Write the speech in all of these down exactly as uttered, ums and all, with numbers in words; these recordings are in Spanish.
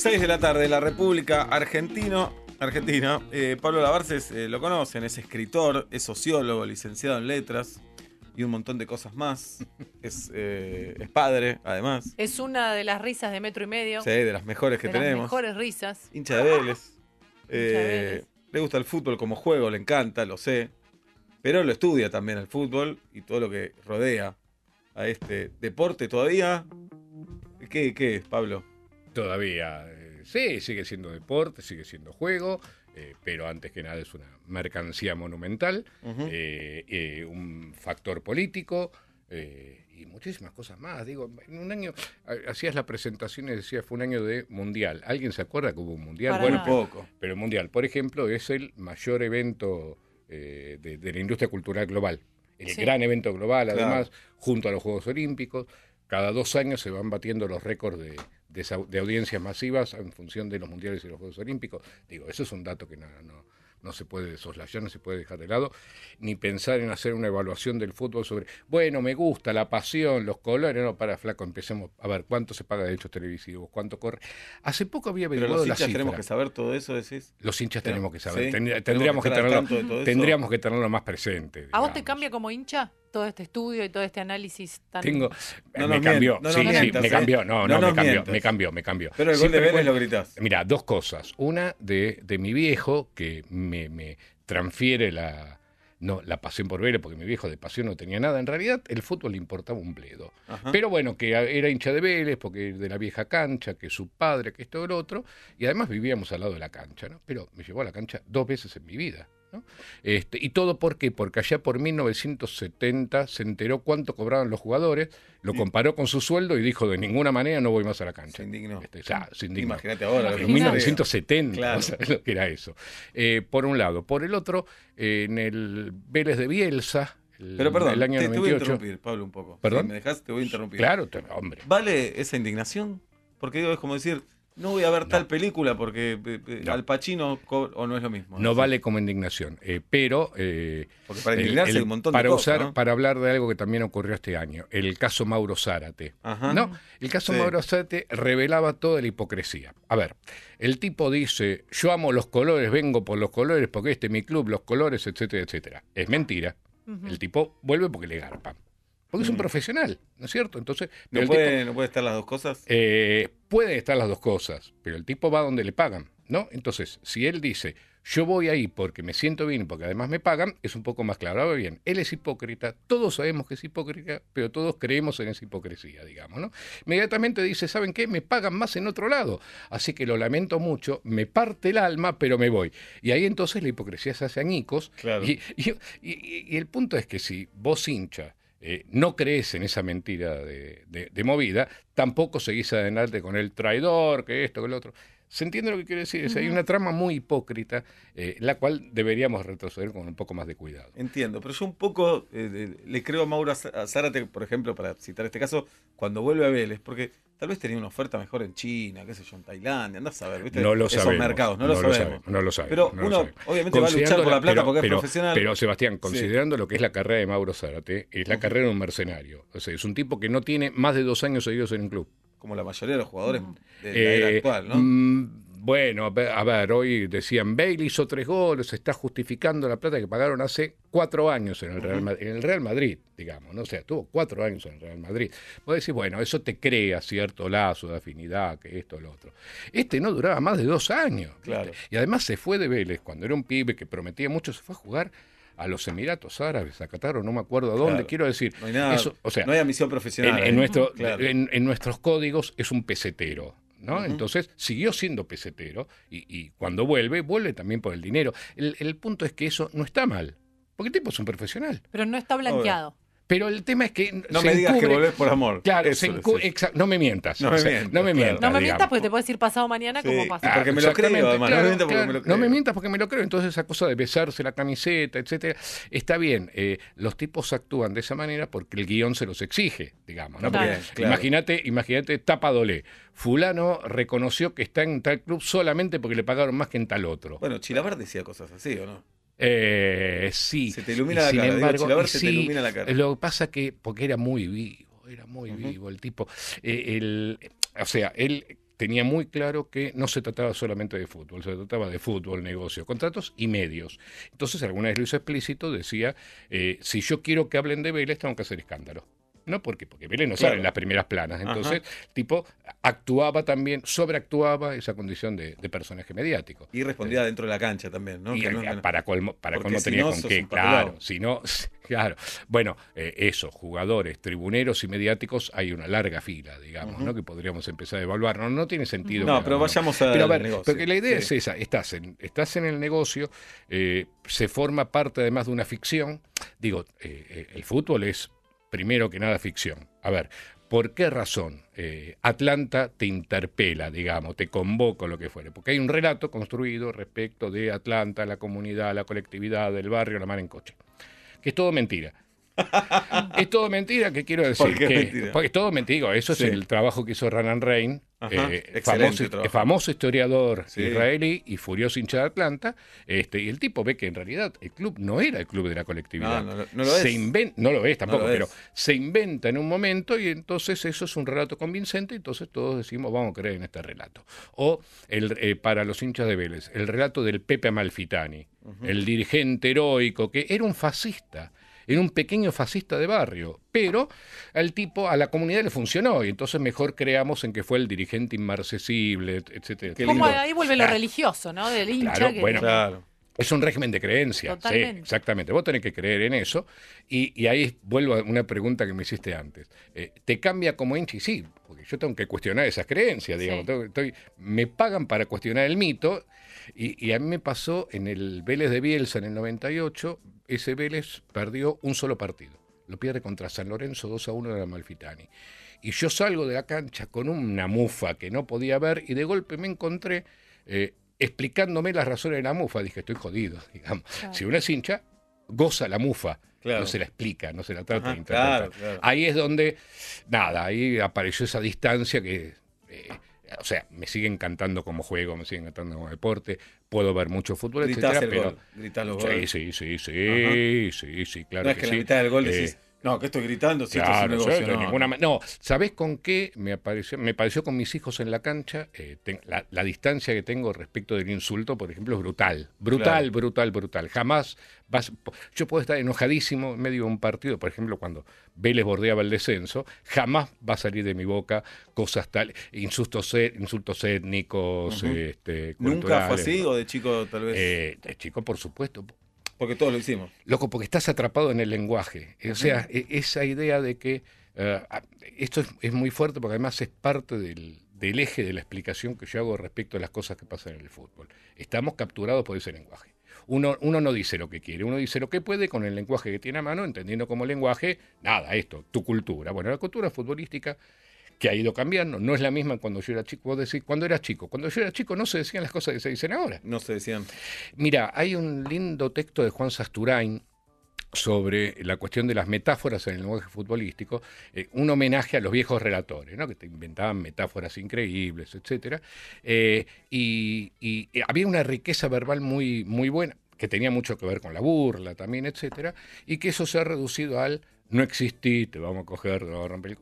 seis de la tarde, la República Argentino, Argentina. Eh, Pablo Labarces, eh, lo conocen, es escritor, es sociólogo, licenciado en letras y un montón de cosas más. Es, eh, es padre, además. Es una de las risas de Metro y Medio. Sí, de las mejores que de tenemos. Las mejores risas. Hincha de Vélez. Eh, Hincha de Vélez. Le gusta el fútbol como juego, le encanta, lo sé. Pero lo estudia también el fútbol y todo lo que rodea a este deporte todavía. ¿Qué, qué es, Pablo? Todavía, eh, sí, sigue siendo deporte, sigue siendo juego, eh, pero antes que nada es una mercancía monumental, uh-huh. eh, eh, un factor político eh, y muchísimas cosas más. Digo, en un año hacías la presentación y decías fue un año de mundial. ¿Alguien se acuerda que hubo un mundial? Para bueno, nada. pero, poco. Pero el mundial, por ejemplo, es el mayor evento eh, de, de la industria cultural global. El sí. gran evento global, claro. además, junto a los Juegos Olímpicos. Cada dos años se van batiendo los récords de, de, de audiencias masivas en función de los mundiales y los Juegos Olímpicos. Digo, eso es un dato que no, no, no se puede soslayar, no se puede dejar de lado, ni pensar en hacer una evaluación del fútbol sobre, bueno, me gusta la pasión, los colores. No, para, flaco, empecemos a ver cuánto se paga de derechos televisivos, cuánto corre. Hace poco había averiguado la cifra. ¿Los hinchas tenemos que saber todo eso, decís? Los hinchas Pero, tenemos que saber. ¿sí? Tendríamos, tendríamos, que tenerlo, tendríamos que tenerlo más presente. ¿A digamos. vos te cambia como hincha todo este estudio y todo este análisis tan... Tengo, no me cambió, mient, no sí, sí, mientas, me ¿eh? cambió, no, no, no, no me cambió, mientas. me cambió, me cambió. Pero el gol de Vélez lo gritás. Mira, dos cosas. Una de, de mi viejo, que me, me transfiere la, no, la pasión por Vélez, porque mi viejo de pasión no tenía nada. En realidad, el fútbol le importaba un bledo. Ajá. Pero bueno, que era hincha de Vélez, porque de la vieja cancha, que su padre, que esto y lo otro, y además vivíamos al lado de la cancha, ¿no? Pero me llevó a la cancha dos veces en mi vida. ¿No? Este, y todo ¿por qué? Porque allá por mil novecientos setenta se enteró cuánto cobraban los jugadores, lo sí. comparó con su sueldo y dijo de ninguna manera no voy más a la cancha. Se indignó. Este, ya, se indignó. Imagínate ahora. En mil novecientos setenta, claro. ¿sabes lo que era eso? Eh, por un lado. Por el otro, eh, en el Vélez de Bielsa, el, Pero perdón, el año te, noventa y ocho. te voy a interrumpir, Pablo, un poco. ¿Perdón? Si me dejas, te voy a interrumpir. Claro, te, hombre. ¿Vale esa indignación? Porque digo, es como decir... No voy a ver no. tal película porque eh, no. Al Pacino co- o no es lo mismo. No, no vale como indignación, eh, pero eh, porque para indignarse el, el, hay un montón para de cosas, usar, ¿no? para hablar de algo que también ocurrió este año, el caso Mauro Zárate. Ajá. No, el caso sí. Mauro Zárate revelaba toda la hipocresía. A ver, el tipo dice, yo amo los colores, vengo por los colores porque este es mi club, los colores, etcétera, etcétera. Es mentira. Uh-huh. El tipo vuelve porque le garpan. Porque es un profesional, ¿no es cierto? Entonces, ¿No, el puede, tipo, ¿No puede estar las dos cosas? Eh, pueden estar las dos cosas, pero el tipo va donde le pagan, ¿no? Entonces, si él dice, yo voy ahí porque me siento bien y porque además me pagan, es un poco más claro. Ahora bien, él es hipócrita, todos sabemos que es hipócrita, pero todos creemos en esa hipocresía, digamos, ¿no? Inmediatamente dice, ¿saben qué? Me pagan más en otro lado, así que lo lamento mucho, me parte el alma, pero me voy. Y ahí entonces la hipocresía se hace añicos. Claro. Y, y, y, y el punto es que si vos hincha, Eh, no crees en esa mentira de, de, de movida, tampoco seguís adelante con el traidor, que esto, que lo otro. ¿Se entiende lo que quiero decir? Uh-huh. Es, hay una trama muy hipócrita, eh, la cual deberíamos retroceder con un poco más de cuidado. Entiendo, pero yo un poco eh, le creo a Mauro Zárate, por ejemplo, para citar este caso, cuando vuelve a Vélez, porque tal vez tenía una oferta mejor en China, qué sé yo, en Tailandia, andás a ver, ¿viste? No lo Esos sabemos, mercados, no, no lo lo sabemos. sabemos. No lo sabemos pero no uno lo sabemos. obviamente va a luchar por la plata pero, porque pero, es profesional. Pero Sebastián, considerando sí. lo que es la carrera de Mauro Zárate, es la uh-huh. carrera de un mercenario. O sea, es un tipo que no tiene más de dos años seguidos en un club. Como la mayoría de los jugadores uh-huh. de la eh, era actual, ¿no? Mm, Bueno, a ver, hoy decían, Bale hizo tres goles, está justificando la plata que pagaron hace cuatro años en el Real Madrid, en el Real Madrid, digamos, ¿no? O sea, tuvo cuatro años en el Real Madrid. Vos decís, bueno, eso te crea cierto lazo de afinidad, que esto, lo otro. Este no duraba más de dos años. Claro. Y además se fue de Vélez, cuando era un pibe que prometía mucho, se fue a jugar a los Emiratos Árabes, a Qatar, o no me acuerdo a dónde, claro. quiero decir. No hay nada, eso, o sea, no hay ambición profesional. En, ¿eh? en, nuestro, claro. en, en nuestros códigos es un pesetero. ¿no? Uh-huh. Entonces siguió siendo pesetero y, y cuando vuelve, vuelve también por el dinero. El, el punto es que eso no está mal, porque el tipo es un profesional. Pero no está blanqueado. Obvio. Pero el tema es que no se me digas encubre, que volvés por amor. Claro, Eso se encu- exa- no me mientas. No me o sea, mientas. no me Claro. mientas. No me digamos. mientas porque te puedes ir pasado mañana Sí, como pasa. y porque me lo creo, Exactamente, además. claro, no me mientas porque claro. me lo creo. No me mientas porque me lo creo. Entonces esa cosa de besarse la camiseta, etcétera, está bien. Eh, los tipos actúan de esa manera porque el guión se los exige, digamos, ¿no? Claro. Porque Claro. Imagínate, imagínate, tapa dolé. Fulano reconoció que está en tal club solamente porque le pagaron más que en tal otro. Bueno, Chilaver decía cosas así, ¿o no? Eh, sí. Se te ilumina Y la sin cara, digo, embargo, Chilaver y se sí, te ilumina la cara. Lo que pasa que, porque era muy vivo, era muy Ujú. vivo el tipo. Eh, el, o sea, él tenía muy claro que no se trataba solamente de fútbol, se trataba de fútbol, negocio, contratos y medios. Entonces, alguna vez lo hizo explícito, decía, eh, si yo quiero que hablen de Vélez, tengo que hacer escándalo. ¿No? ¿Por qué? Porque Vélez no Claro. sale en las primeras planas. Entonces, Ajá. tipo, actuaba también, sobreactuaba esa condición de, de personaje mediático. Y respondía dentro de la cancha también, ¿no? Y Que el- no- para colmo, para porque colmo si tenía no, con sos qué, un papelón. claro, si no, claro. Bueno, eh, eso, jugadores, tribuneros y mediáticos, hay una larga fila, digamos, Ujú. ¿no? Que podríamos empezar a evaluar. No, no tiene sentido. No, que pero hagamos- vayamos al Pero a ver, negocio. porque la idea Sí. es esa, estás en, estás en el negocio, eh, se forma parte además de una ficción. Digo, eh, eh, el fútbol es primero que nada ficción. A ver, ¿por qué razón eh, Atlanta te interpela, digamos, te convoca o lo que fuere? Porque hay un relato construido respecto de Atlanta, la comunidad, la colectividad, del barrio, la mar en coche. Que es todo mentira. Es todo mentira, ¿qué quiero decir? ¿Por qué es que, mentira? porque es todo mentira. Digo, eso Sí. es el trabajo que hizo Ronan Rein, Ajá, eh, excelente famoso, trabajo. famoso historiador Sí. israelí y furioso hincha de Atlanta. Este, y el tipo ve que en realidad el club no era el club de la colectividad. No, no lo- no lo se es. inven- no lo es tampoco, No lo pero es. se inventa en un momento y entonces eso es un relato convincente, entonces todos decimos vamos a creer en este relato. O el, eh, para los hinchas de Vélez, el relato del Pepe Amalfitani, el dirigente heroico que era un fascista. Era un pequeño fascista de barrio, pero al tipo, a la comunidad le funcionó y entonces mejor creamos en que fue el dirigente inmarcesible, etcétera. Qué etcétera. Como lindo. ahí vuelve lo Ah, religioso, ¿no? Del hincha. Claro, que bueno. tiene- Claro. Es un régimen de creencias, sí, Totalmente. exactamente. Vos tenés que creer en eso. Y, y ahí vuelvo a una pregunta que me hiciste antes. Eh, ¿Te cambia como hincha? Y sí, porque yo tengo que cuestionar esas creencias, digamos. Sí. Tengo- estoy- me pagan para cuestionar el mito. Y, y a mí me pasó en el Vélez de Bielsa en el noventa y ocho, ese Vélez perdió un solo partido. Lo pierde contra San Lorenzo dos a uno de Amalfitani. Y yo salgo de la cancha con una mufa que no podía ver y de golpe me encontré eh, explicándome las razones de la mufa. Dije, estoy jodido, digamos. Claro. Si uno es hincha, goza la mufa. Claro. No se la explica, no se la trata Ajá, de interpretar. claro, claro. Ahí es donde, nada, ahí apareció esa distancia que, eh, o sea, me sigue encantando como juego, me sigue encantando como deporte, puedo ver mucho fútbol, Gritás etcétera, el pero gol, gritás los sí, goles. sí, sí, sí, Ajá. sí, sí, claro No es que, que en sí. la mitad del gol Eh, decís, no, que estoy gritando, si Claro, esto es sí, un de negocio. No, ninguna no. ma- no, ¿sabés con qué me apareció? Me pareció con mis hijos en la cancha. eh, ten- la, la distancia que tengo respecto del insulto, por ejemplo, es brutal. Brutal, Claro. brutal, brutal. Jamás vas. Yo puedo estar enojadísimo en medio de un partido, por ejemplo, cuando Vélez bordeaba el descenso, jamás va a salir de mi boca cosas tal, insultos, e- insultos étnicos, Ujú. este, ¿Nunca fue culturales. así o de chico tal vez? Eh, de chico, por supuesto. Porque todos lo hicimos. Loco, porque estás atrapado en el lenguaje. O sea, e- esa idea de que eh, a- esto es, es muy fuerte porque además es parte del, del eje de la explicación que yo hago respecto a las cosas que pasan en el fútbol. Estamos capturados por ese lenguaje. Uno, uno no dice lo que quiere, uno dice lo que puede con el lenguaje que tiene a mano, entendiendo como lenguaje, nada, esto, tu cultura. Bueno, la cultura futbolística que ha ido cambiando, no es la misma cuando yo era chico. Vos decís, cuando eras chico. Cuando yo era chico no se decían las cosas que se dicen ahora. No se decían. Mira, hay un lindo texto de Juan Sasturain sobre la cuestión de las metáforas en el lenguaje futbolístico, eh, un homenaje a los viejos relatores, ¿no? Que te inventaban metáforas increíbles, etcétera. Eh, y, y, y había una riqueza verbal muy, muy buena, que tenía mucho que ver con la burla también, etcétera, y que eso se ha reducido al no existí, te vamos a coger, te vamos a romper el...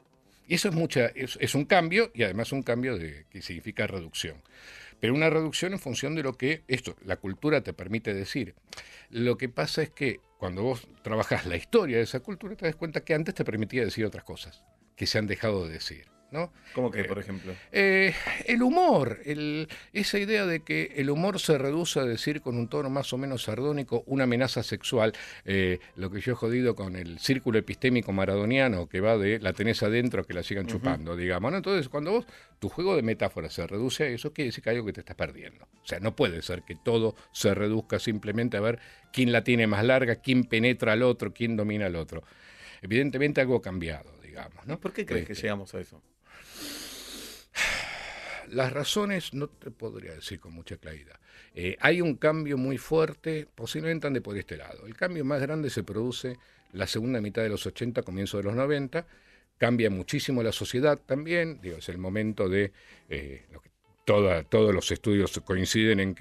Y eso es, mucha, es, es un cambio, y además un cambio de, que significa reducción. Pero una reducción en función de lo que esto, la cultura te permite decir. Lo que pasa es que cuando vos trabajás la historia de esa cultura, te das cuenta que antes te permitía decir otras cosas, que se han dejado de decir, ¿no? ¿Cómo que, Eh, por ejemplo? Eh, el humor, el, esa idea de que el humor se reduce a decir con un tono más o menos sardónico una amenaza sexual, eh, lo que yo he jodido con el círculo epistémico maradoniano que va de la tenés adentro que la sigan chupando, uh-huh. digamos, ¿no? Entonces, cuando vos, tu juego de metáforas se reduce a eso, quiere decir que hay algo que te estás perdiendo. O sea, no puede ser que todo se reduzca simplemente a ver quién la tiene más larga, quién penetra al otro, quién domina al otro. Evidentemente algo ha cambiado, digamos, ¿no? ¿Por qué crees Este, que llegamos a eso? Las razones no te podría decir con mucha claridad. Eh, hay un cambio muy fuerte, posiblemente ande por este lado. El cambio más grande se produce la segunda mitad de los ochenta, comienzo de los noventa. Cambia muchísimo la sociedad también. Digo, es el momento de... Eh, lo que toda, todos los estudios coinciden en que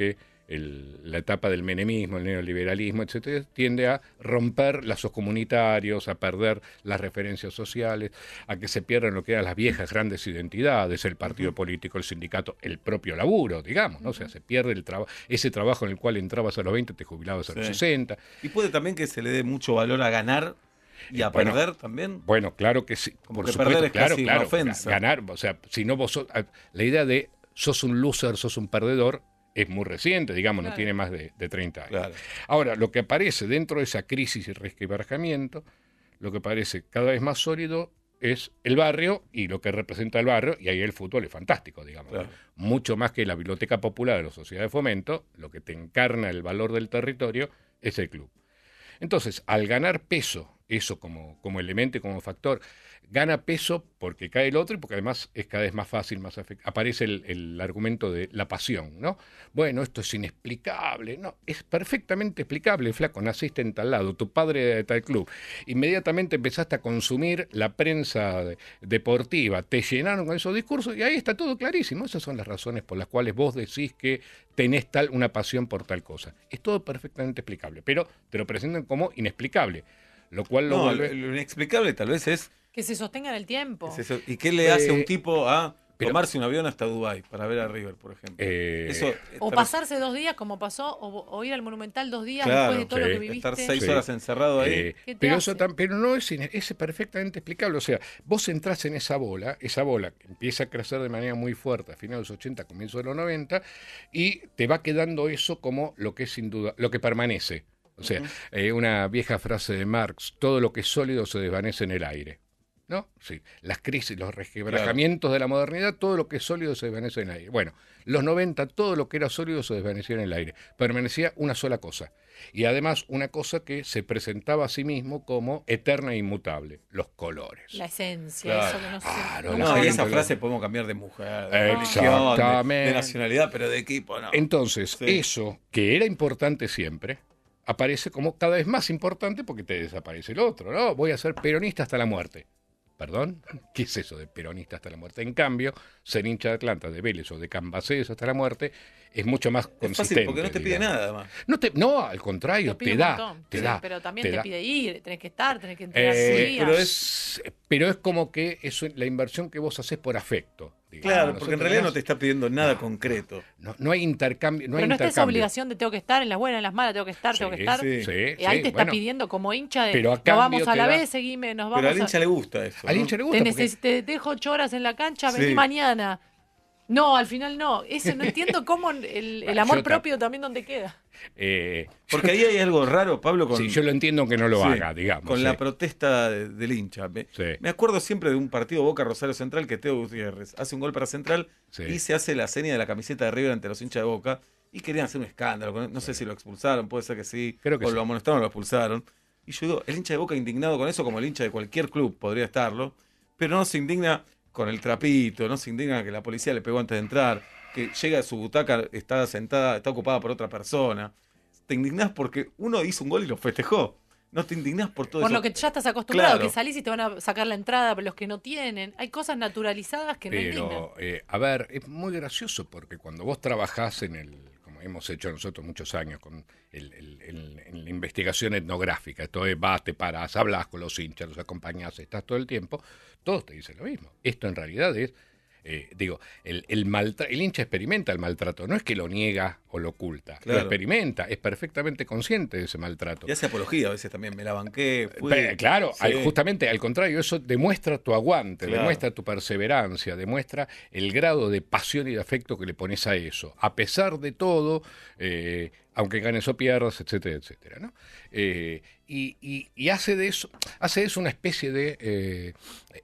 el, la etapa del menemismo, el neoliberalismo, etcétera, tiende a romper lazos comunitarios, a perder las referencias sociales, a que se pierdan lo que eran las viejas grandes identidades, el partido uh-huh. político, el sindicato, el propio laburo, digamos, ¿no? O sea, se pierde el trabajo, ese trabajo en el cual entrabas a los veinte, te jubilabas a los sí. sesenta. Y puede también que se le dé mucho valor a ganar y a bueno, perder también. Bueno, claro que sí. Como por que supuesto, perder es claro, casi claro, una ofensa. Ganar, o sea, si no vos sos, la idea de sos un loser, sos un perdedor, es muy reciente, digamos, claro. no tiene más de, de treinta años. Claro. Ahora, lo que aparece dentro de esa crisis y resquebrajamiento, lo que parece cada vez más sólido es el barrio y lo que representa el barrio, y ahí el fútbol es fantástico, digamos. Claro. Mucho más que la biblioteca popular de la sociedad de fomento, lo que te encarna el valor del territorio es el club. Entonces, al ganar peso, eso como, como elemento y como factor, gana peso porque cae el otro y porque además es cada vez más fácil, más afect- aparece el, el argumento de la pasión, ¿no? Bueno, esto es inexplicable, no, es perfectamente explicable, flaco, naciste en tal lado, tu padre era de tal club, inmediatamente empezaste a consumir la prensa de, deportiva, te llenaron con esos discursos y ahí está todo clarísimo, esas son las razones por las cuales vos decís que tenés tal una pasión por tal cosa, es todo perfectamente explicable, pero te lo presentan como inexplicable, lo cual lo no, vuelve... lo inexplicable tal vez es que se sostenga en el tiempo. Es ¿Y qué le hace a un tipo a pero, tomarse un avión hasta Dubái para ver a River, por ejemplo? Eh, Eso, o estar... pasarse dos días como pasó, o, o ir al Monumental dos días claro, después de todo sí, lo que viviste. Estar seis sí. horas encerrado ahí. Eh, pero eso tan, pero no es, es perfectamente explicable. O sea, vos entrás en esa bola, esa bola empieza a crecer de manera muy fuerte a finales de los ochenta, comienzo de los noventa, y te va quedando eso como lo que es sin duda, lo que permanece. O sea, uh-huh. eh, una vieja frase de Marx, todo lo que es sólido se desvanece en el aire. ¿No? Sí, las crisis, los resquebrajamientos claro. de la modernidad, todo lo que es sólido se desvanece en el aire. Bueno, los noventa, todo lo que era sólido se desvanecía en el aire. Permanecía una sola cosa. Y además una cosa que se presentaba a sí mismo como eterna e inmutable, los colores. La esencia, claro. eso que no se... Claro, no, y esa frase podemos cambiar de mujer, de religión, de, de nacionalidad, pero de equipo no. Entonces, sí. eso, que era importante siempre, aparece como cada vez más importante porque te desaparece el otro, ¿no? Voy a ser peronista hasta la muerte. ¿Perdón? ¿Qué es eso de peronista hasta la muerte? En cambio, ser hincha de Atlanta, de Vélez o de Cambaceres hasta la muerte es mucho más consistente. Es fácil porque no te pide nada, además. No, te, no al contrario, te, te da. Te sí, da pero también te, te da. pide ir, tenés que estar, tenés que entregar eh, días. Pero es, pero es como que es la inversión que vos haces por afecto. Digamos. Claro, Nosotros porque en realidad no te está pidiendo nada no, concreto. No, no hay intercambio. No pero hay no intercambio. está esa obligación de tengo que estar en las buenas, en las malas, tengo que estar, sí, tengo que estar. Sí, sí, y ahí sí, te está bueno, pidiendo como hincha de pero a nos vamos a la da... vez, seguime, nos vamos Pero al hincha a... le gusta eso. Al ¿no? hincha le gusta. Te, porque... neces- te dejo ocho horas en la cancha, vení sí. mañana. No, al final no. Eso no entiendo cómo el, el amor ta... propio también dónde queda. Eh... Porque ahí hay algo raro, Pablo. Con... Sí, yo lo entiendo que no lo sí, haga, digamos. Con sí. la protesta de, del hincha. Me, sí. me acuerdo siempre de un partido Boca Rosario Central que Teo Gutiérrez hace un gol para Central sí. y se hace la seña de la camiseta de River ante los hinchas de Boca y querían hacer un escándalo. No sé si lo expulsaron, puede ser que sí. Creo que o sí. lo amonestaron o lo expulsaron. Y yo digo, el hincha de Boca indignado con eso, como el hincha de cualquier club podría estarlo, pero no se indigna con el trapito, no se indigna que la policía le pegó antes de entrar, que llega a su butaca, está sentada, está ocupada por otra persona. Te indignás porque uno hizo un gol y lo festejó. No te indignás por todo por eso. Por lo que ya estás acostumbrado, claro. que salís y te van a sacar la entrada, pero los que no tienen. Hay cosas naturalizadas que pero, no indignan. Pero, eh, a ver, es muy gracioso porque cuando vos trabajás en el, como hemos hecho nosotros muchos años, con el, el, el, en la investigación etnográfica, esto es, vas, te parás, hablas con los hinchas, los acompañás, estás todo el tiempo, todos te dicen lo mismo. Esto en realidad es... Eh, digo, el, el, maltra- el hincha experimenta el maltrato, no es que lo niega o lo oculta, claro. lo experimenta, es perfectamente consciente de ese maltrato. Y hace apología a veces también, me la banqué. Fui... Pero, claro, sí. al, justamente al contrario, eso demuestra tu aguante, claro. demuestra tu perseverancia, demuestra el grado de pasión y de afecto que le pones a eso. A pesar de todo, eh, aunque ganes o pierdas, etcétera, etcétera, ¿no? Eh, y, y, y hace de eso, hace de eso una especie de eh,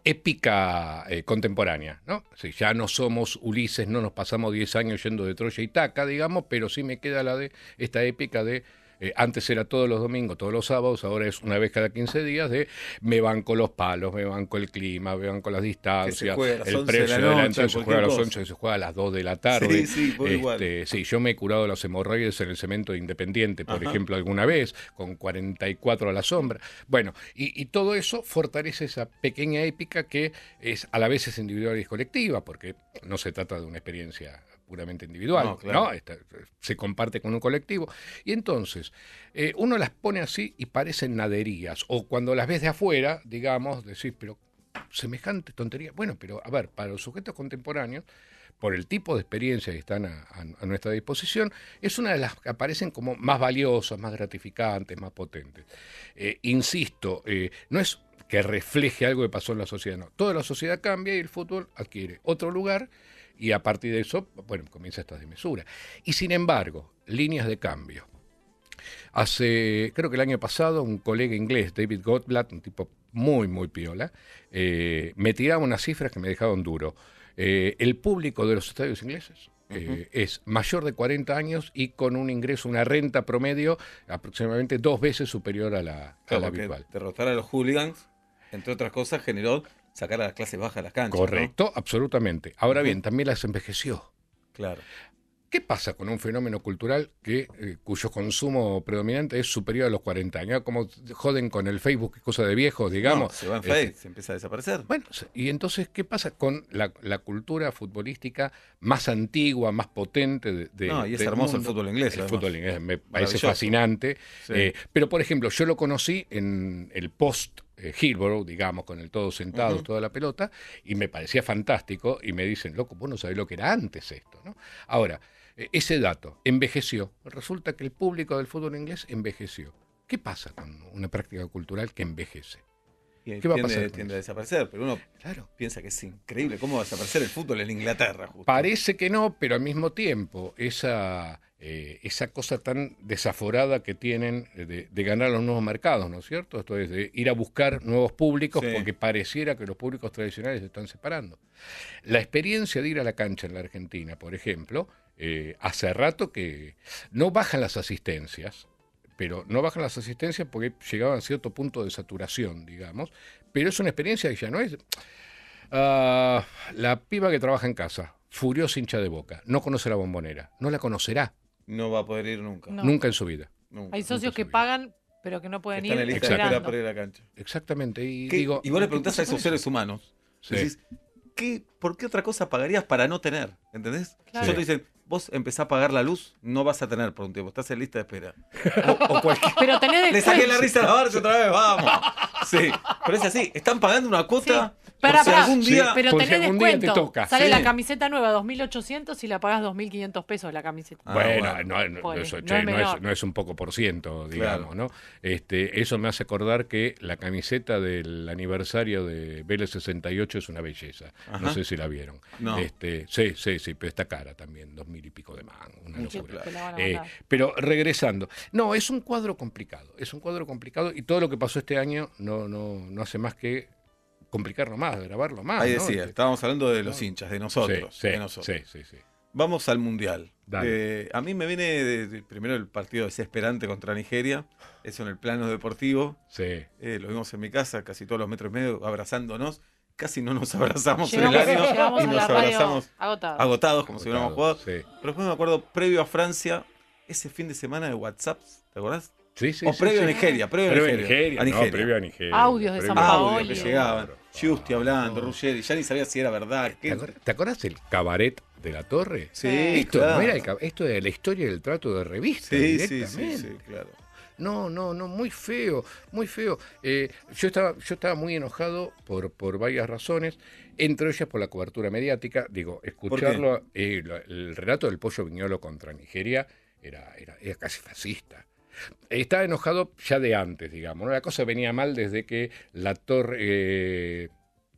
épica eh, contemporánea, ¿no? Sí, ya no somos Ulises, no nos pasamos diez años yendo de Troya y Taca, digamos, pero sí me queda la de esta épica de Eh, antes era todos los domingos, todos los sábados, ahora es una vez cada quince días de me banco los palos, me banco el clima, me banco las distancias, el precio de la entrada, se juega a las once, se juega a las dos de la tarde. Sí, sí, este, igual. sí, yo me he curado las hemorroides en el cemento Independiente, por Ajá. ejemplo, alguna vez, con cuarenta y cuatro a la sombra. Bueno, y, y todo eso fortalece esa pequeña épica que es a la vez es individual y es colectiva, porque no se trata de una experiencia puramente individual, no, claro. ¿no? Esta, se comparte con un colectivo. Y entonces, eh, uno las pone así y parecen naderías. O cuando las ves de afuera, digamos, decís, pero semejante tontería. Bueno, pero a ver, para los sujetos contemporáneos, por el tipo de experiencia que están a, a, a nuestra disposición, es una de las que aparecen como más valiosas, más gratificantes, más potentes. Eh, insisto, eh, no es que refleje algo que pasó en la sociedad, no. Toda la sociedad cambia y el fútbol adquiere otro lugar y a partir de eso, bueno, comienza esta desmesura. Y sin embargo, líneas de cambio. Hace, creo que el año pasado, un colega inglés, David Goldblatt, un tipo muy, muy piola, eh, me tiraba unas cifras que me dejaban duro. Eh, el público de los estadios ingleses eh, uh-huh. es mayor de cuarenta años y con un ingreso, una renta promedio aproximadamente dos veces superior a la, claro, a la habitual. Derrotar a los hooligans, entre otras cosas, generó sacar a las clases bajas de las canchas. Correcto, ¿no? Absolutamente. Ahora uh-huh. bien, también las envejeció. Claro. ¿Qué pasa con un fenómeno cultural que eh, cuyo consumo predominante es superior a los cuarenta años? Como joden con el Facebook, que es cosa de viejos, digamos. No, se va en Facebook, este, se empieza a desaparecer. Bueno, y entonces, ¿qué pasa con la, la cultura futbolística más antigua, más potente de, de No, y es hermoso mundo? El fútbol inglés. El además. fútbol inglés me parece fascinante. Sí. Eh, pero, por ejemplo, yo lo conocí en el post eh, Hillborough, digamos, con el todo sentado, uh-huh. toda la pelota, y me parecía fantástico, y me dicen, loco, vos no sabés lo que era antes esto, ¿no? Ahora, ese dato envejeció. Resulta que el público del fútbol inglés envejeció. ¿Qué pasa con una práctica cultural que envejece? ¿Qué va a pasar? Tiende a desaparecer, pero uno claro. piensa que es increíble. ¿Cómo va a desaparecer el fútbol en Inglaterra? Justo? Parece que no, pero al mismo tiempo, esa, eh, esa cosa tan desaforada que tienen de, de ganar los nuevos mercados, ¿no es cierto? Esto es de ir a buscar nuevos públicos sí. porque pareciera que los públicos tradicionales se están separando. La experiencia de ir a la cancha en la Argentina, por ejemplo, Eh, hace rato que no bajan las asistencias, pero no bajan las asistencias porque llegaban a cierto punto de saturación, digamos, pero es una experiencia que ya no es... Uh, la piba que trabaja en casa, furiosa hincha de Boca, no conoce la Bombonera, no la conocerá. No va a poder ir nunca. No. Nunca en su vida. Nunca. Hay socios que pagan, pero que no pueden Están ir. En la lista de espera para ir a la cancha. Exactamente. Y, ¿Qué? digo, y vos le preguntás a esos seres humanos, sí. decís, ¿qué, ¿por qué otra cosa pagarías para no tener? ¿Entendés? Claro. Yo te dicen, vos empezás a pagar la luz, no vas a tener por un tiempo, estás en lista de espera. O, o cualquier... Pero tenés Le saqué la risa a la Barça otra vez, vamos. Sí, pero es así, están pagando una cuota sí. Para, por si algún día... Sí, pero por tenés si algún descuento. Día te toca. Sale sí. la camiseta nueva dos mil ochocientos y la pagás dos mil quinientos pesos la camiseta. Ah, bueno, bueno, no, no, Joder, eso, no, che, es no, es, no es un poco por ciento, digamos, claro. ¿no? Este, eso me hace acordar que la camiseta del aniversario de Vélez sesenta y ocho es una belleza. Ajá. No sé si la vieron. No. Este, sí, sí, sí, pero está cara también, dos mil y pico de mango, una sí, locura. claro. Eh, pero regresando, no, es un cuadro complicado, es un cuadro complicado y todo lo que pasó este año no, no, no hace más que complicarlo más, grabarlo más. Ahí ¿no? decía, estábamos hablando de los hinchas, de nosotros. Sí, sí, de nosotros. sí, sí, sí. Vamos al Mundial. Eh, a mí me viene de, de, primero el partido desesperante contra Nigeria, eso en el plano deportivo. Sí. Eh, lo vimos en mi casa, casi todos los metros y medio, abrazándonos. Casi no nos abrazamos llegamos, en el año llegamos y nos abrazamos agotados, agotados como agotados, si hubiéramos jugado. Sí. Pero después me acuerdo, previo a Francia, ese fin de semana de WhatsApp, ¿te acordás? Sí, sí, o sí, previo sí. a Nigeria, previo, previo a Nigeria. Nigeria, a Nigeria. No, previo a Nigeria. Audios de previo San Paoli. Audios que llegaban. Claro, Justi hablando, no. Ruggeri, ya ni sabía si era verdad. ¿Te, acor ¿Te acordás del cabaret de la Torre? Sí, esto claro. no era el, esto era la historia del trato de revista. Sí, directamente. sí, sí, sí, claro. No, no, no, muy feo, muy feo. Eh, yo estaba, yo estaba muy enojado por, por varias razones, entre ellas por la cobertura mediática. Digo, escucharlo, eh, el relato del Pollo Viñolo contra Nigeria era, era, era casi fascista. Estaba enojado ya de antes, digamos, ¿no? La cosa venía mal desde que la torre, eh,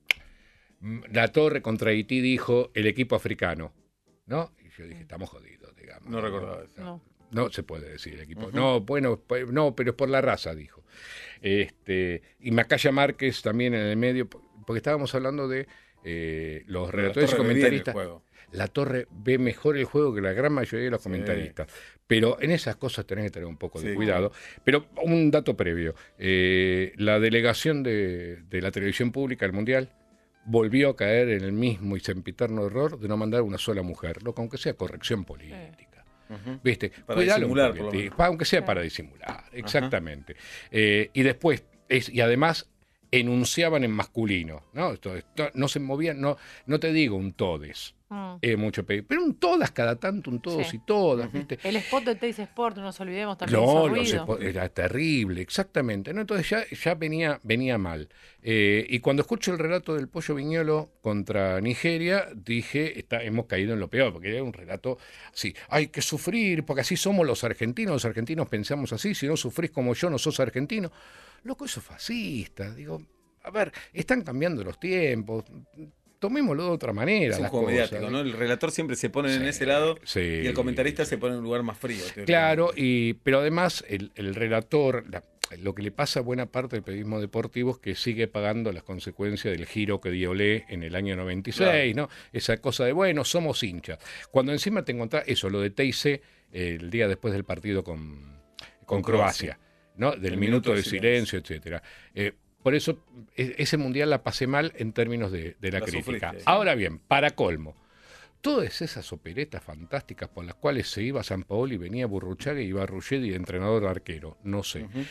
la torre contra Haití dijo el equipo africano, ¿no? Y yo dije, estamos jodidos, digamos. No recordaba eso. No. No se puede decir el equipo. Uh-huh. No, bueno, no, pero es por la raza, dijo. Este, y Macaya Márquez también en el medio, porque estábamos hablando de eh, los pero relatores y comentaristas. La Torre ve mejor el juego que la gran mayoría de los sí. comentaristas. Pero en esas cosas tenés que tener un poco de sí, cuidado. Claro. Pero un dato previo. Eh, la delegación de, de la televisión pública del Mundial volvió a caer en el mismo y sempiterno error de no mandar una sola mujer, lo que aunque sea corrección política. Sí. Uh-huh. ¿Viste? Para Cuidalo disimular, un poquito, aunque sea para disimular, exactamente. Eh, y después, es, y además enunciaban en masculino, ¿no? Esto, esto, no se movían, no, no te digo un todes, Mm. Es mucho pedir. Pero un todas, cada tanto, un todos sí. y todas. Uh-huh. ¿Viste? El spot de Teis Sport, no nos olvidemos también. No, los spot, era terrible, exactamente. ¿no? Entonces ya, ya venía, venía mal. Eh, y cuando escucho el relato del Pollo Viñolo contra Nigeria, dije, está, hemos caído en lo peor, porque era un relato así, hay que sufrir, porque así somos los argentinos, los argentinos pensamos así, si no sufrís como yo, no sos argentino. Loco, eso es fascista. Digo, a ver, están cambiando los tiempos. Tomémoslo de otra manera. Es un juego mediático, ¿no? El relator siempre se pone sí, en ese lado sí, y el comentarista sí. se pone en un lugar más frío. Claro, y, pero además el, el relator, la, lo que le pasa a buena parte del periodismo deportivo es que sigue pagando las consecuencias del giro que dio Olé en el año noventa y seis, claro. ¿no? Esa cosa de, bueno, somos hinchas. Cuando encima te encontrás eso, lo de Teise, eh, el día después del partido con, con, con Croacia, Croacia, ¿no? Del el minuto, minuto de silencio, silencio etcétera. Eh, Por eso ese mundial la pasé mal en términos de, de la, la crítica. Sufriste. Ahora bien, para colmo, todas esas operetas fantásticas por las cuales se iba Sampaoli, venía Burruchaga y iba Ruggeri de entrenador arquero, no sé. Uh-huh.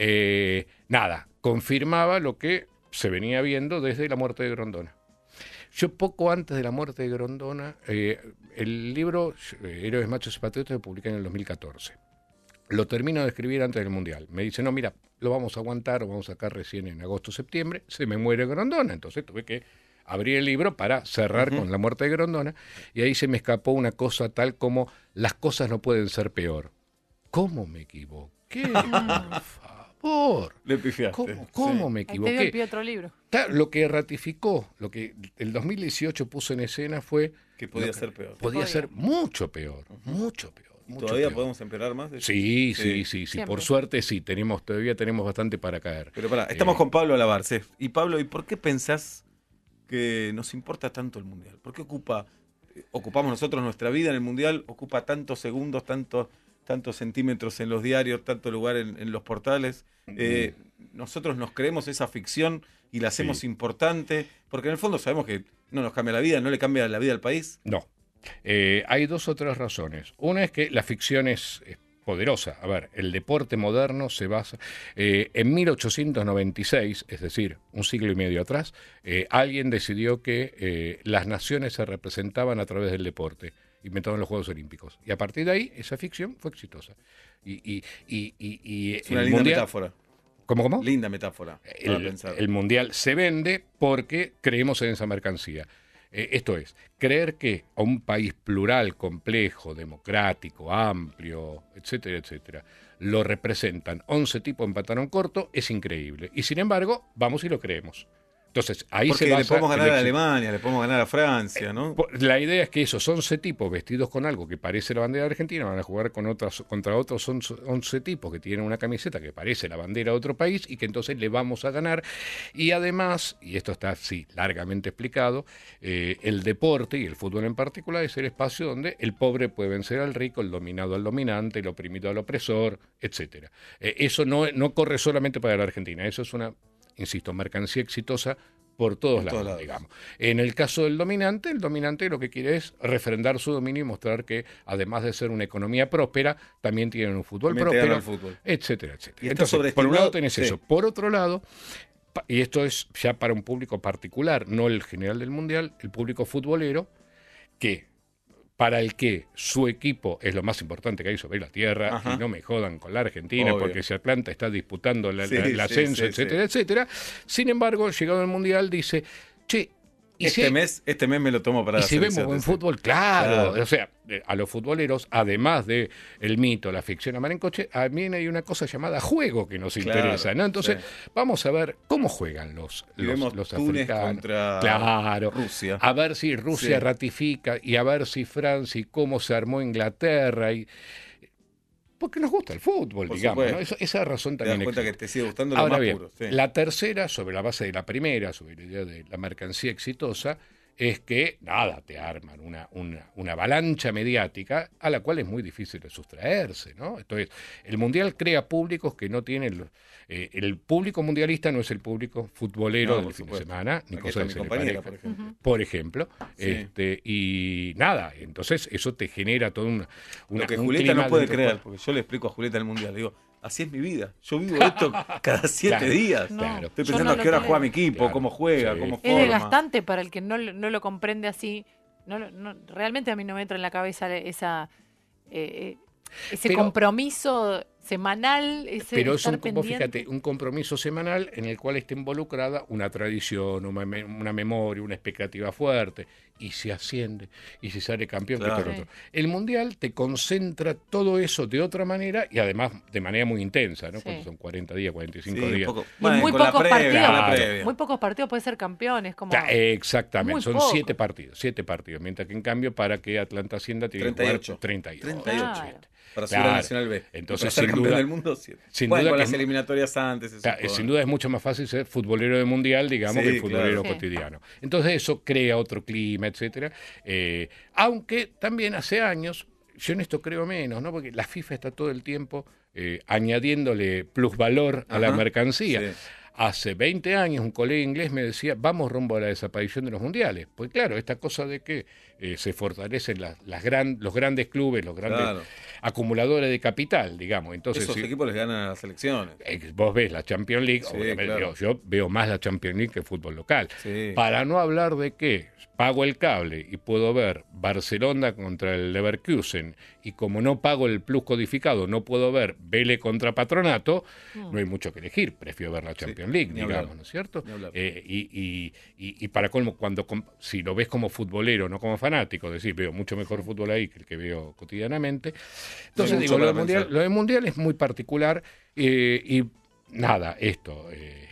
Eh, nada, confirmaba lo que se venía viendo desde la muerte de Grondona. Yo poco antes de la muerte de Grondona, eh, el libro Héroes, Machos y Patriotas lo publiqué en el dos mil catorce. Lo termino de escribir antes del Mundial. Me dice, no, mira, lo vamos a aguantar, lo vamos a sacar recién en agosto o septiembre. Se me muere Grondona. Entonces tuve que abrir el libro para cerrar uh-huh. con la muerte de Grondona. Y ahí se me escapó una cosa tal como, las cosas no pueden ser peor. ¿Cómo me equivoqué? Por favor. Le pifiaste. ¿Cómo, cómo sí. me equivoqué? Ahí te dio el pie otro libro. Lo que ratificó, lo que el dos mil dieciocho puso en escena fue... Que podía que ser peor. Podía, podía ser mucho peor, uh-huh. mucho peor. ¿Y todavía peor. podemos empeorar más? Sí, sí, sí, sí. Por suerte sí, tenemos, todavía tenemos bastante para caer. Pero pará, estamos eh, con Pablo Lavarce. Y Pablo, ¿y por qué pensás que nos importa tanto el Mundial? ¿Por qué ocupa, ocupamos nosotros nuestra vida en el Mundial, ocupa tantos segundos, tantos, tantos centímetros en los diarios, tanto lugar en, en los portales? Eh, nosotros nos creemos esa ficción y la hacemos sí. importante, porque en el fondo sabemos que no nos cambia la vida, no le cambia la vida al país. No. Eh, hay dos o tres razones. Una es que la ficción es, es poderosa. A ver, el deporte moderno se basa... Eh, en mil ochocientos noventa y seis, es decir, un siglo y medio atrás, eh, alguien decidió que eh, las naciones se representaban a través del deporte. Inventaron los Juegos Olímpicos. Y a partir de ahí, esa ficción fue exitosa. Y, y, y, y, y es una linda mundial, metáfora. ¿Cómo, cómo? Linda metáfora. El, pensar. el mundial se vende porque creemos en esa mercancía. Eh, esto es, creer que a un país plural, complejo, democrático, amplio, etcétera, etcétera, lo representan once tipos en pantalón corto es increíble. Y sin embargo, vamos y lo creemos. Entonces, ahí Porque se basa le podemos ganar a Alemania, le podemos ganar a Francia, ¿no? La idea es que esos once tipos vestidos con algo que parece la bandera de Argentina van a jugar con otras, contra otros once tipos que tienen una camiseta que parece la bandera de otro país y que entonces le vamos a ganar. Y además, y esto está así largamente explicado, eh, el deporte y el fútbol en particular es el espacio donde el pobre puede vencer al rico, el dominado al dominante, el oprimido al opresor, etcétera. Eh, eso no, no corre solamente para la Argentina, eso es una... insisto, mercancía exitosa por todos, por lados, todos lados, digamos. En el caso del dominante, el dominante lo que quiere es refrendar su dominio y mostrar que, además de ser una economía próspera, también tienen un fútbol también próspero, fútbol. etcétera, etcétera. Entonces, por un lado tenés sí. eso. Por otro lado, y esto es ya para un público particular, no el general del Mundial, el público futbolero, que... para el que su equipo es lo más importante que hay sobre la tierra, ajá. y no me jodan con la Argentina, obvio. Porque si Atlanta está disputando la, sí, la, el ascenso, sí, sí, etcétera, sí. etcétera. Sin embargo, llegado al Mundial, dice, che, ¿y este, si, mes, este mes me lo tomo para y si vemos buen fútbol, claro, claro. O sea, a los futboleros, además de el mito, la ficción a mar en coche, también hay una cosa llamada juego que nos claro, interesa, ¿no? Entonces, sí. vamos a ver cómo juegan los, los, los africanos. Contra claro, Rusia. A ver si Rusia sí. ratifica y a ver si Francia y cómo se armó Inglaterra y... porque nos gusta el fútbol, por digamos, ¿no? Esa, esa razón también te das cuenta existe. Que te sigue gustando lo Ahora más bien, puro. Sí. La tercera, sobre la base de la primera, sobre la idea de la mercancía exitosa, es que, nada, te arman una, una, una avalancha mediática a la cual es muy difícil de sustraerse, ¿no? Entonces, el Mundial crea públicos que no tienen... Eh, el público mundialista no es el público futbolero no, del fin de semana, ni cosa de ser pareja, por ejemplo. Uh-huh. Por ejemplo sí. este, y nada, entonces eso te genera todo un, una, Lo que un Julieta clima no puede dentro, creer, porque yo le explico a Julieta el Mundial, le digo, así es mi vida, yo vivo esto cada siete claro, días. No, claro. Estoy pensando no a qué hora juega mi equipo, claro, cómo juega, sí. cómo forma. Es desgastante para el que no, no lo comprende así, no, no, realmente a mí no me entra en la cabeza esa eh, ese pero, compromiso semanal, ese pero es un, estar vos pendiente. fíjate, un compromiso semanal en el cual está involucrada una tradición, una, una memoria, una expectativa fuerte, y se asciende, y se sale campeón, claro. que todo lo otro. El Mundial te concentra todo eso de otra manera, y además de manera muy intensa, ¿no? Sí. Cuando son cuarenta días, cuarenta y cinco Sí, días. poco, Y bueno, muy con la pocos previa, partidos, con la previa. muy pocos partidos puede ser campeones, como Ya, exactamente, muy son poco. siete partidos, siete partidos, mientras que en cambio para que Atlanta ascienda tiene treinta y ocho. que jugar treinta y ocho. treinta y ocho. Claro. Para subir Claro. al Nacional B. Entonces, para ser sin campeón duda- del mundo, siete. sin Bueno, duda con que las es- eliminatorias antes. eso Claro, todo. sin duda es mucho más fácil ser futbolero de mundial, digamos, Sí, que futbolero claro. cotidiano. Entonces eso crea otro clima, etcétera. Eh, aunque también hace años, yo en esto creo menos, ¿no? Porque la FIFA está todo el tiempo eh, añadiéndole plusvalor a la Ajá, mercancía. sí. Hace veinte años un colega inglés me decía, vamos rumbo a la desaparición de los mundiales. Pues claro, esta cosa de que eh, se fortalecen las, las gran, los grandes clubes, los grandes Claro. acumuladores de capital, digamos. Entonces, Esos si- equipos les ganan a las selecciones. eh, vos ves la Champions League, Sí, obviamente, claro. yo, yo veo más la Champions League que el fútbol local. Sí. Para no hablar de que pago el cable y puedo ver Barcelona contra el Leverkusen, y como no pago el plus codificado, no puedo ver Vélez contra Patronato, no hay mucho que elegir, prefiero ver la Champions Sí, League, ni digamos, hablar. ¿no es cierto? Ni hablar. Eh, y, y, y, y para colmo, cuando com- si lo ves como futbolero, no como fanático, decir, veo mucho mejor fútbol ahí que el que veo cotidianamente. Entonces, mucho digo, lo para del mundial, pensar. lo del mundial es muy particular eh, y nada, esto. Eh,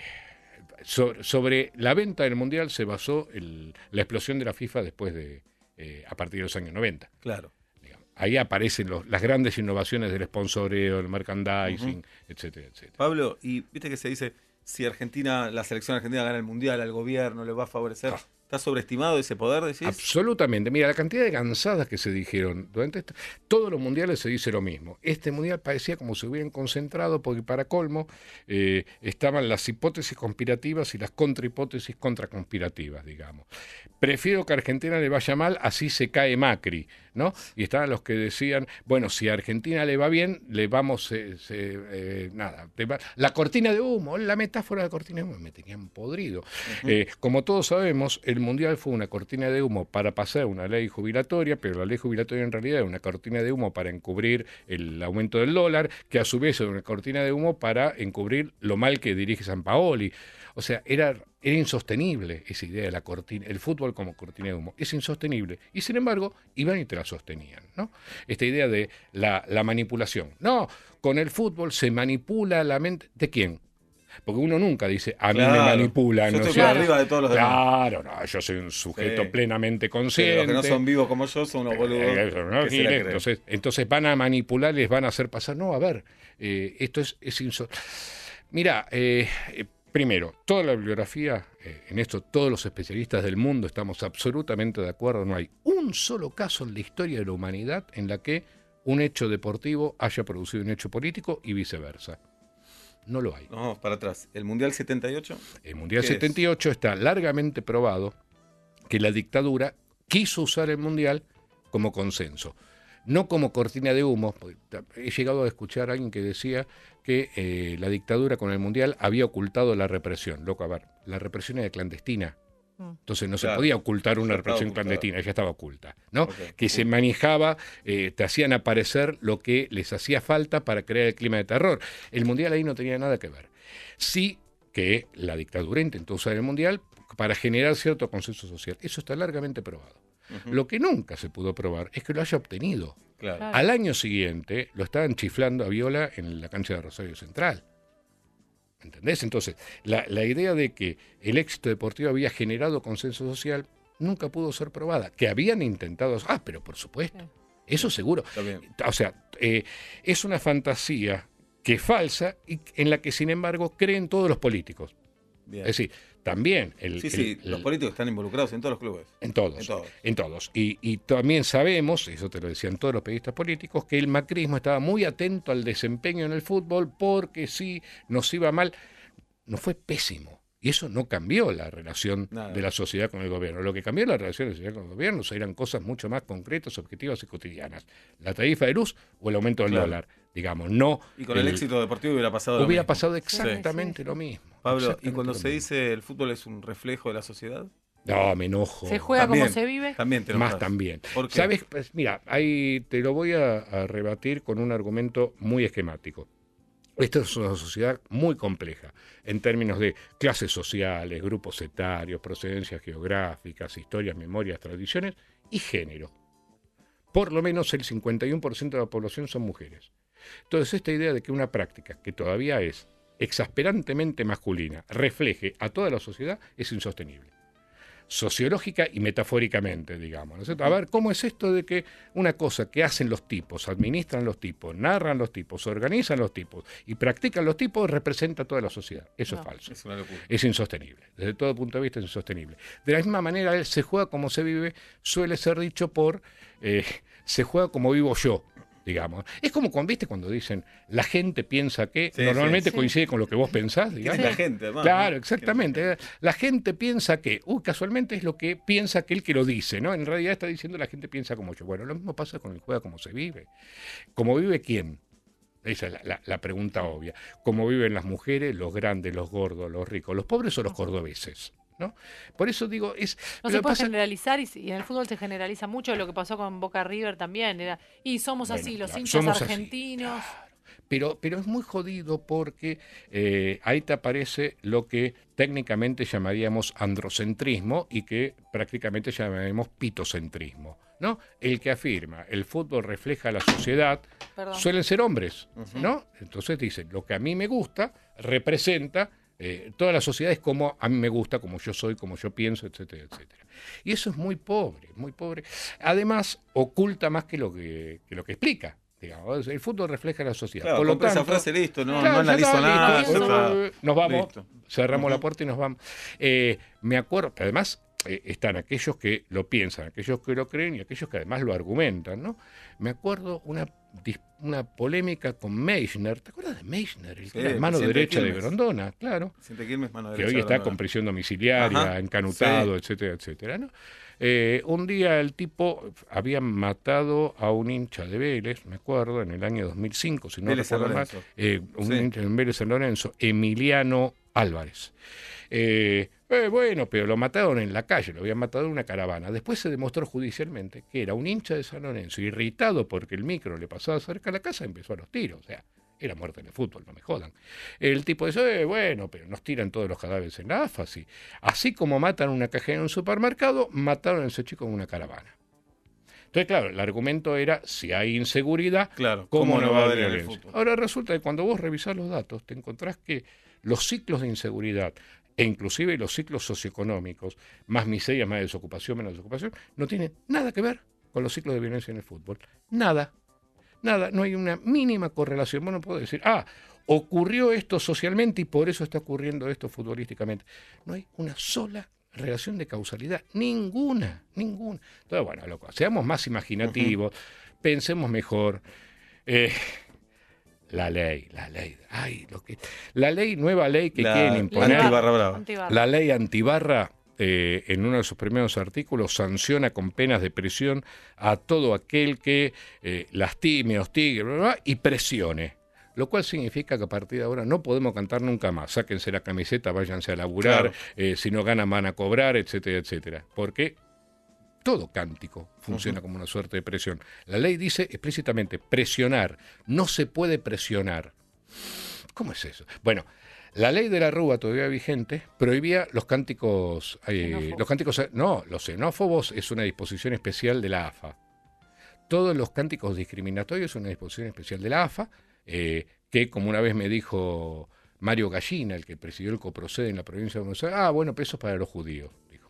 sobre, sobre la venta del mundial se basó el, la explosión de la FIFA después de, eh, a partir de los años noventa. Claro. Digamos. Ahí aparecen los, las grandes innovaciones del sponsoreo, el merchandising, uh-huh. etcétera, etcétera. Pablo, y viste que se dice, si Argentina, la selección argentina gana el mundial, al gobierno le va a favorecer. Ah. ¿Está sobreestimado ese poder, decís? Absolutamente. Mira, la cantidad de cansadas que se dijeron durante esto, todos los mundiales se dice lo mismo. Este mundial parecía como si hubieran concentrado, porque para colmo eh, estaban las hipótesis conspirativas y las contrahipótesis contraconspirativas, digamos. Prefiero que a Argentina le vaya mal, así se cae Macri, ¿no? Y estaban los que decían, bueno, si a Argentina le va bien, le vamos, eh, se, eh, nada, va, la cortina de humo, la metáfora de la cortina de humo, me tenían podrido. Uh-huh. Eh, como todos sabemos, el Mundial fue una cortina de humo para pasar una ley jubilatoria, pero la ley jubilatoria en realidad era una cortina de humo para encubrir el aumento del dólar, que a su vez era una cortina de humo para encubrir lo mal que dirige Sampaoli. O sea, era, era insostenible esa idea de la cortina, el fútbol como cortina de humo. Es insostenible. Y sin embargo, iban y te la sostenían, ¿no? Esta idea de la, la manipulación. No, con el fútbol se manipula la mente. ¿De quién? Porque uno nunca dice, a claro. mí me manipulan. Yo ¿no? estoy Claro. por arriba de todos los demás. Claro, no, yo soy un sujeto sí. plenamente Pero consciente. los que no son vivos como yo son unos boludos. Eh, eh, ¿no? que se la creen. entonces, entonces van a manipular, les van a hacer pasar. No, a ver, eh, esto es, es inso... Mira, eh, eh, primero, toda la bibliografía, eh, en esto todos los especialistas del mundo estamos absolutamente de acuerdo. No hay un solo caso en la historia de la humanidad en la que un hecho deportivo haya producido un hecho político y viceversa. No lo hay. No, para atrás. ¿El Mundial setenta y ocho? El Mundial ¿Qué setenta y ocho está largamente probado que la dictadura quiso usar el Mundial como consenso, no como cortina de humo. He llegado a escuchar a alguien que decía que eh, la dictadura con el Mundial había ocultado la represión. Loco, a ver, la represión era clandestina. Entonces no Claro. se podía ocultar una Ya represión estaba clandestina, ya estaba oculta, ¿no? Okay. Que se manejaba, eh, te hacían aparecer lo que les hacía falta para crear el clima de terror. El Mundial ahí no tenía nada que ver. Sí que la dictadura intentó usar el Mundial para generar cierto consenso social. Eso está largamente probado. Uh-huh. Lo que nunca se pudo probar es que lo haya obtenido. Claro. Claro. Al año siguiente lo estaban chiflando a Viola en la cancha de Rosario Central. ¿Entendés? Entonces, la, la idea de que el éxito deportivo había generado consenso social nunca pudo ser probada. Que habían intentado... Ah, pero por supuesto. Sí. Eso seguro. Está bien. O sea, eh, es una fantasía que es falsa y en la que, sin embargo, creen todos los políticos. Bien. Es decir, también... El, sí, sí, el, los el, políticos están involucrados en todos los clubes. En todos, en todos. En todos. Y, y también sabemos, eso te lo decían todos los periodistas políticos, que el macrismo estaba muy atento al desempeño en el fútbol porque si nos iba mal, no fue pésimo. Y eso no cambió la relación Nada. de la sociedad con el gobierno. Lo que cambió la relación de la sociedad con el gobierno eran cosas mucho más concretas, objetivas y cotidianas. La tarifa de luz o el aumento del claro. dólar, digamos, no... Y con el, el éxito deportivo hubiera pasado lo Hubiera mismo. pasado exactamente sí, sí. lo mismo. Pablo, ¿y cuando se mismo. dice el fútbol es un reflejo de la sociedad? No, me enojo. ¿Se juega También, como se vive? También te Más enojas. también. ¿Por qué? ¿Sabes? Pues mira, ahí te lo voy a, a rebatir con un argumento muy esquemático. Esta es una sociedad muy compleja en términos de clases sociales, grupos etarios, procedencias geográficas, historias, memorias, tradiciones y género. Por lo menos el cincuenta y uno por ciento de la población son mujeres. Entonces, esta idea de que una práctica que todavía es exasperantemente masculina refleje a toda la sociedad es insostenible. Sociológica y metafóricamente, digamos, ¿no es cierto? A ver, ¿cómo es esto de que una cosa que hacen los tipos, administran los tipos, narran los tipos, organizan los tipos y practican los tipos representa a toda la sociedad? Eso No. es falso. Es una locura. Es insostenible. Desde todo punto de vista es insostenible. De la misma manera, el se juega como se vive suele ser dicho por eh, se juega como vivo yo, digamos. Es como cuando, ¿viste? Cuando dicen la gente piensa que Sí, normalmente sí. coincide con lo que vos pensás, ¿Quién digamos. es la gente, además? Claro, ¿no? exactamente. La gente piensa que, uy, casualmente es lo que piensa aquel que lo dice, ¿no? En realidad está diciendo la gente piensa como yo. Bueno, lo mismo pasa con el juega como se vive. ¿Cómo vive quién? Esa es la, la, la pregunta obvia. ¿Cómo viven las mujeres, los grandes, los gordos, los ricos, los pobres o los cordobeses? ¿No? Por eso digo, es... No lo se que puede pasa- generalizar y, y en el fútbol se generaliza mucho lo que pasó con Boca River también. Era, y somos Bueno, así, los claro, hinchas somos así, argentinos. Pero, pero es muy jodido porque eh, ahí te aparece lo que técnicamente llamaríamos androcentrismo y que prácticamente llamaremos pitocentrismo, ¿no? El que afirma el fútbol refleja a la sociedad Perdón. suelen ser hombres, ¿no? Entonces dicen, lo que a mí me gusta representa eh, toda la sociedad es como a mí me gusta, como yo soy, como yo pienso, etcétera, etcétera. Y eso es muy pobre, muy pobre. Además, oculta más que lo que, que lo que explica. Digamos, el fútbol refleja la sociedad. Claro, Por lo compré esa tanto, frase, listo, no, claro, no ya analizo está, nada. listo, ya listo, está. nos vamos, Listo. cerramos Ujú. la puerta y nos vamos. Eh, me acuerdo, que además eh, están aquellos que lo piensan, aquellos que lo creen y aquellos que además lo argumentan, ¿no? Me acuerdo una, dis- una polémica con Meissner. ¿Te acuerdas de Meissner? El que Sí, era el mano presidente derecha de Quilmes. Grondona, claro. Vicente Quilmes, mano Que derecha hoy de está Grondona. con prisión domiciliaria, Ajá, encanutado, sí. etcétera, etcétera, ¿no? Eh, un día el tipo había matado a un hincha de Vélez, me acuerdo, en el año dos mil cinco, si no Vélez San recuerdo mal, Lorenzo. eh, un Sí. hincha en Vélez San Lorenzo, Emiliano Álvarez. Eh, eh, bueno, pero lo mataron en la calle, lo habían matado en una caravana. Después se demostró judicialmente que era un hincha de San Lorenzo, irritado porque el micro le pasaba cerca de la casa, empezó a los tiros, o sea, era muerte en el fútbol, no me jodan. El tipo dice, eh, bueno, pero nos tiran todos los cadáveres en la A F A, sí. Así como matan una cajera en un supermercado, mataron a ese chico en una caravana. Entonces, claro, el argumento era, si hay inseguridad, Claro, ¿cómo, no va a haber en el violencia? fútbol? Ahora resulta que cuando vos revisás los datos, te encontrás que los ciclos de inseguridad, e inclusive los ciclos socioeconómicos, más miseria, más desocupación, menos desocupación, no tienen nada que ver con los ciclos de violencia en el fútbol. Nada. Nada, no hay una mínima correlación. Bueno, puedo decir, ah, ocurrió esto socialmente y por eso está ocurriendo esto futbolísticamente. No hay una sola relación de causalidad, ninguna, ninguna. Entonces, bueno, loco, seamos más imaginativos, uh-huh. pensemos mejor. Eh, la ley, la ley, ay, lo que, la ley, nueva ley que la, quieren imponer, antibarra brava. Antibarra. la ley antibarra. Eh, en uno de sus primeros artículos sanciona con penas de prisión a todo aquel que eh, lastime, hostigue, bla, bla, bla, y presione. Lo cual significa que a partir de ahora no podemos cantar nunca más. Sáquense la camiseta, váyanse a laburar, claro. eh, si no ganan van a cobrar, etcétera, etcétera. Porque todo cántico funciona uh-huh. como una suerte de presión. La ley dice explícitamente presionar. No se puede presionar. ¿Cómo es eso? Bueno, la ley de la Rúa, todavía vigente, prohibía los cánticos, eh, los cánticos, no, los xenófobos es una disposición especial de la A F A. Todos los cánticos discriminatorios son una disposición especial de la A F A, eh, que como una vez me dijo Mario Gallina, el que presidió el COPROCED en la provincia de Buenos Aires, ah, bueno, pero eso es para los judíos, dijo.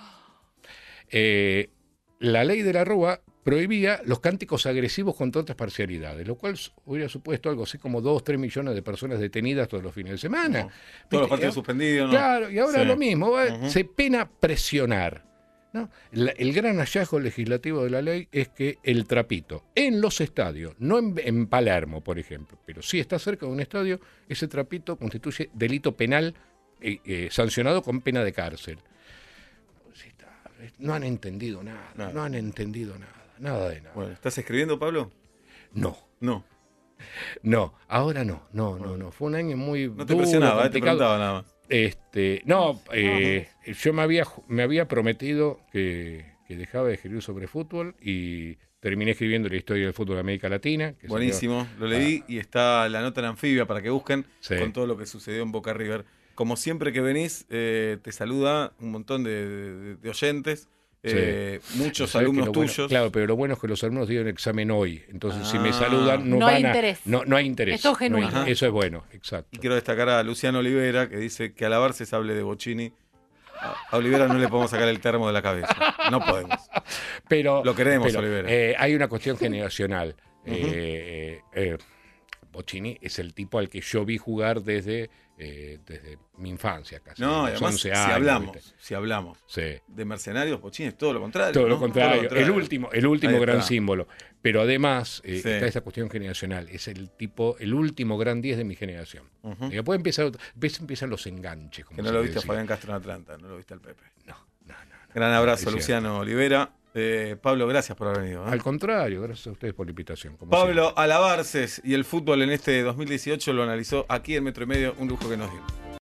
Eh, la ley de la Rúa prohibía los cánticos agresivos contra otras parcialidades, lo cual hubiera supuesto algo así como dos, tres millones de personas detenidas todos los fines de semana. No. Todos los partidos suspendidos, ¿no? Claro, y ahora sí. lo mismo, uh-huh. se pena presionar. ¿No? La, el gran hallazgo legislativo de la ley es que el trapito en los estadios, no en, en Palermo, por ejemplo, pero sí está cerca de un estadio, ese trapito constituye delito penal eh, eh, sancionado con pena de cárcel. No han entendido nada, nada, no han entendido nada. Nada de nada. Bueno, ¿estás escribiendo, Pablo? No. No. No, ahora no, no, no, no. Fue un año muy No te duro, presionaba, complicado. eh, te preguntaba nada más. Este, no, eh, yo me había, me había prometido que, que dejaba de escribir sobre fútbol y terminé escribiendo la historia del fútbol de América Latina. Que Buenísimo, salió, lo leí ah, y está la nota en Anfibia para que busquen sí. con todo lo que sucedió en Boca River. Como siempre que venís, eh, te saluda un montón de, de, de oyentes. Eh, sí. Muchos ¿Sabes alumnos bueno, tuyos. Claro, pero lo bueno es que los alumnos dieron examen hoy. Entonces, ah, si me saludan, no, no van hay a, interés. No, no hay interés. Esto es genuino. No hay, eso es bueno, exacto. Y quiero destacar a Luciano Olivera, que dice que a alabarse se hable de Bocchini. A Olivera no le podemos sacar el termo de la cabeza. No podemos. Pero, Lo queremos, pero, Olivera. Eh, hay una cuestión generacional. Uh-huh. eh, eh, Bocchini es el tipo al que yo vi jugar desde, eh, desde mi infancia, casi. No, los además, once si años, hablamos, ¿viste? si hablamos Sí. de mercenarios, Bocchini es todo lo contrario. Todo ¿no? lo contrario, Todo lo contrario. el último, el último Ahí gran está. símbolo. Pero además eh, Sí. está esa cuestión generacional. Es el tipo, el último gran diez de mi generación. Uh-huh. Y después empiezan, después empiezan los enganches. Como Que no se lo le viste a decía. Fabián Castro en Atlanta, no lo viste al Pepe. No, no, no. no. Gran abrazo, Es Luciano Olivera. Eh, Pablo, gracias por haber venido. ¿eh? Al contrario, gracias a ustedes por la invitación. como Pablo siempre. Alabarces y el fútbol en este dos mil dieciocho lo analizó aquí en Metro y Medio, un lujo que nos dio.